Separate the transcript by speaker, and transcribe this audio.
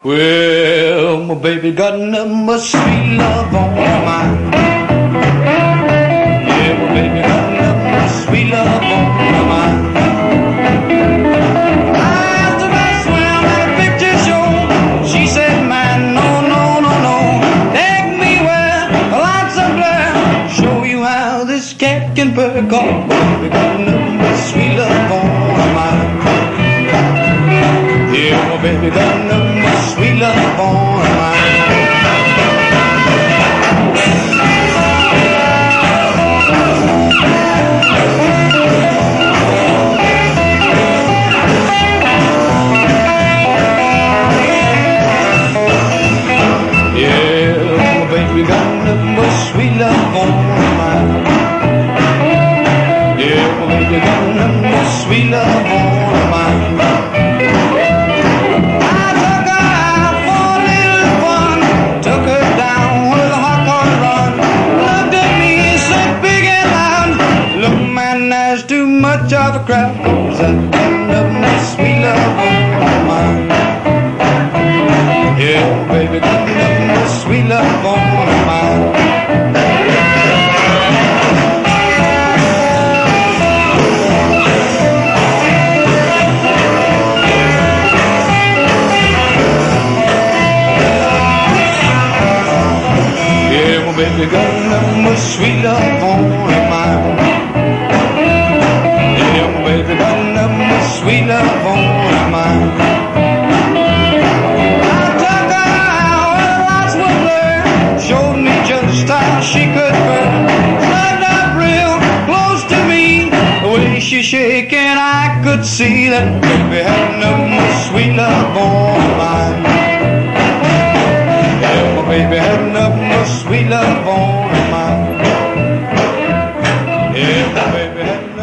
Speaker 1: Well, my baby got nothing but sweet love on her mind. Yeah, my baby got nothing but sweet love on her mind. I asked her about swim at a picture show. She said, man, no, no, no, no. Take me where the lights are blurred. Show you how this cat can purr. My baby got nothing but sweet love on her mind. Yeah, my baby got nothing but sweet love on her mind. Yeah, my baby got nothing but sweet love on her mind. Yeah, my baby got nothing but sweet love on her mind. There's too much of a crowd, 'cause I got nothing but sweet love on my mind. Yeah, baby, got nothing but sweet love on my mind. Yeah, my baby got nothing but sweet love on her mind. Baby got nothing but sweet love on her mind. I took her out where the lights were blurred, showed me just how she could burn. Slugged up real close to me, the way she shaking I could see that baby had nothing but sweet love on her mind. Yeah, my baby had nothing but sweet love on her mind. Yeah, my baby had nothing